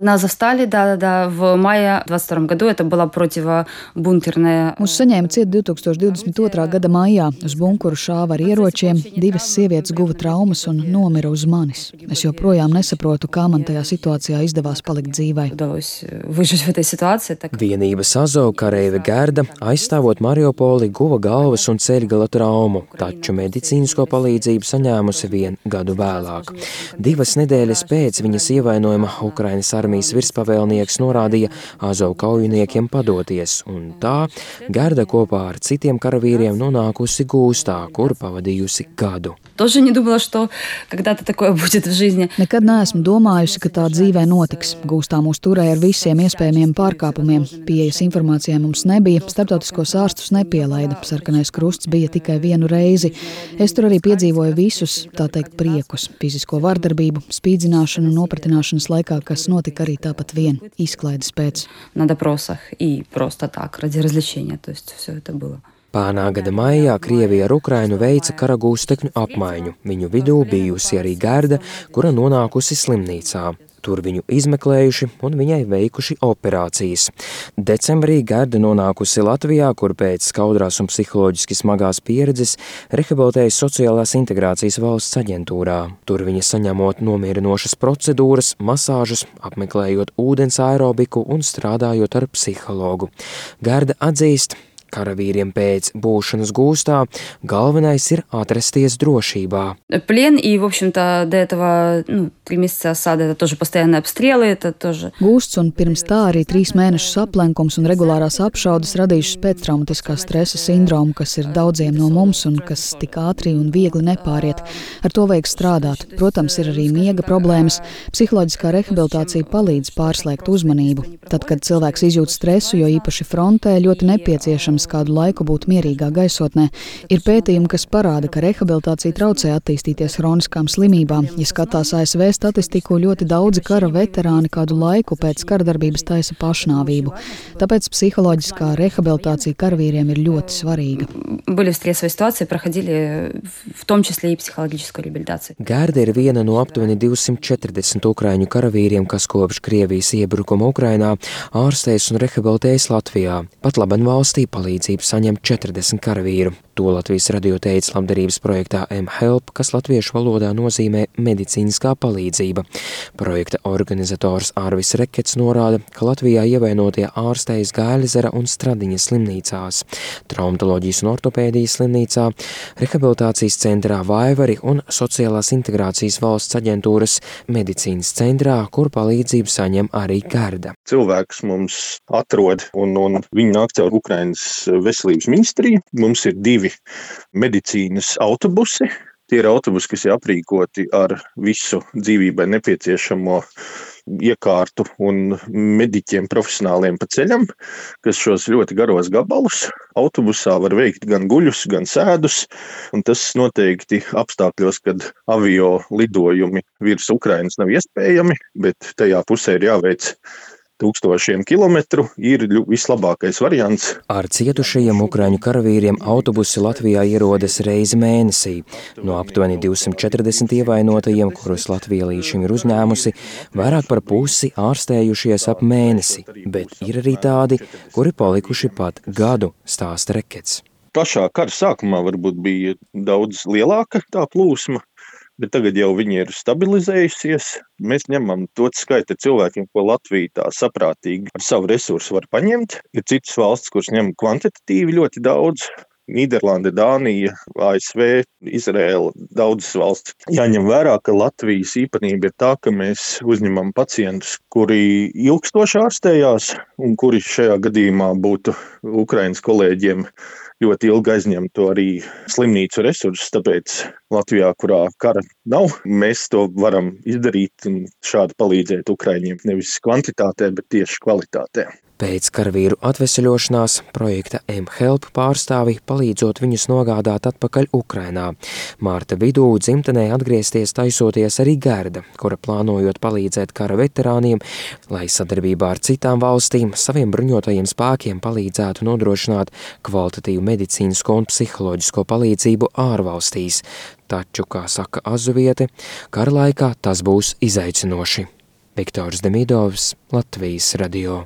Нас застали, да, в мае 22 году. Это была противобункерная. Mūs saņēma ciet 2022. gada maijā. Uz bunkuru šāva ar ieročiem, 2 sievietes guva traumas un nomira uz manis. Es joprojām nesaprotu, kā man tajā situācijā izdevās palikt dzīvai. Vienības Azov kareive Gerda, aizstāvot Mariupoli, guva galvas un ceļgala traumu, taču medicīnisko palīdzību saņēmusi 1 gadu vēlāk. 2 nedēļas pēc viņas ievainojuma Ukrainas armijas virspavēlnieks norādīja Azov kaujiniekiem padoties, un tā Gerda kopā ar citiem karavīriem nonākusi gūstā, kur pavadījusi gadu. Nekad neesmu domājusi, ka tā dzīvē notiks. Gūstā mūs turēja ar visiem iespējamiem pārkāpumiem. Pieejas informācijai mums nebija, starptautiskos ārstus nepielaida. Sarkanais krusts bija tikai 1 reizi. Es tur arī piedzīvoju visus, tā teikt, priekus. Fizisko vardarbību, spīdzināšanu un nopratināšanas laikā, kas notika arī tāpat vien, izklaides pēc. Pērnā gada maijā Krievija ar Ukrainu veica karagūstekņu apmaiņu. Viņu vidū bijusi arī Gerda, kura nonākusi slimnīcā. Tur viņu izmeklējuši un viņai veikuši operācijas. Decembrī Gerda nonākusi Latvijā, kur pēc skaudrās un psiholoģiski smagās pieredzes rehabilitējas Sociālās integrācijas valsts aģentūrā. Tur viņa saņemot nomierinošas procedūras, masāžas, apmeklējot ūdens aerobiku un strādājot ar psihologu. Gerda atzīst, karavīriem pēc būšanas gūstā galvenais ir atrasties drošībā. Плен и, в общем-то, до этого 3 месяца осады, это тоже постоянные обстрелы, это тоже. Gūsts un pirms tā arī 3 mēnešus aplenkums un regulārās apšaudes radījušas pēctraumatiskā stresa sindromu, kas ir daudziem no mums un kas tik ātri un viegli nepāriet. Ar to vajag strādāt. Protams, ir arī miega problēmas. Psiholoģiskā rehabilitācija palīdz pārslēgt uzmanību. Tad, kad cilvēks izjūt stresu, jo īpaši frontē, ļoti nepieciešams kādu laiku būt mierīgā gaisotnē. Ir pētījumi, kas parāda, ka rehabilitācija traucē attīstīties hroniskām slimībām. Ja skatās ASV statistiku, ļoti daudzi kara veterāni kādu laiku pēc karadarbības taisa pašnāvību. Tāpēc psiholoģiskā rehabilitācija karavīriem ir ļoti svarīga. Gerda ir viena no aptuveni 240 ukraiņu karavīriem, kas kopš Krievijas iebrukuma Ukrainā ārstējas un rehabilitējas Latvijā. Pat laban valstī palīdzību saņem 40 karavīru. To Latvijas radio teica labdarības projektā mHelp, kas latviešu valodā nozīmē medicīniskā palīdzība. Projekta organizators Arvis Rekets norāda, ka Latvijā ievainotie ārstējas Gāļezera un Stradiņas slimnīcās, traumatoloģijas un ortopēdijas slimnīcā, rehabilitācijas centrā Vaivari un Sociālās integrācijas valsts aģentūras medicīnas centrā, kur palīdzību saņem arī Gerda. Cilvēks mums atrod un viņi nāk caur Ukrainas veselības ministriju. Mums ir 2 medicīnas autobusi. Tie ir autobusi, kas ir aprīkoti ar visu dzīvībai nepieciešamo iekārtu un mediķiem profesionāliem pa ceļam, kas šos ļoti garos gabalus autobusā var veikt gan guļus, gan sēdus, un tas noteikti apstākļos, kad avio lidojumi virs Ukrainas nav iespējami, bet tajā pusē ir jāveic 1000 kilometru, ir vislabākais variants. Ar cietušajiem ukraiņu karavīriem autobusi Latvijā ierodas reizi mēnesī. No aptuveni 240 ievainotajiem, kurus Latvija līdz šim ir uzņēmusi, vairāk par pusi ārstējušies ap mēnesi, bet ir arī tādi, kuri palikuši pat gadu, stāsta Rekets. Pašā kara sākumā varbūt bija daudz lielāka tā plūsma, bet tagad jau viņi ir stabilizējusies. Mēs ņemam to skaitu cilvēkiem, ko Latvija tā saprātīgi ar savu resursu var paņemt. Ir citas valsts, kuras ņem kvantitatīvi ļoti daudz. Nīderlande, Dānija, ASV, Izraēla, daudzas valsts. Jāņem vērā, ka Latvijas īpatnība ir tā, ka mēs uzņemam pacientus, kuri ilgstoši ārstējās un kuri šajā gadījumā būtu Ukrainas kolēģiem ļoti ilgi aizņemtu arī slimnīcu resursus, tāpēc Latvijā, kurā kara nav, mēs to varam izdarīt un šādi palīdzēt Ukraiņiem nevis kvantitātē, bet tieši kvalitātē. Pēc karavīru atveseļošanās projekta mHelp pārstāvi palīdzot viņus nogādāt atpakaļ Ukrainā. Mārta vidū dzimtenē atgriezties taisoties arī Gerda, kura plānojot palīdzēt kara veterāniem, lai sadarbībā ar citām valstīm saviem bruņotajiem spēkiem palīdzētu nodrošināt kvalitatīvu medicīnisko un psiholoģisko palīdzību ārvalstīs. Taču, kā saka azuviete, kara laikā tas būs izaicinoši. Viktors Demidovs, Latvijas radio.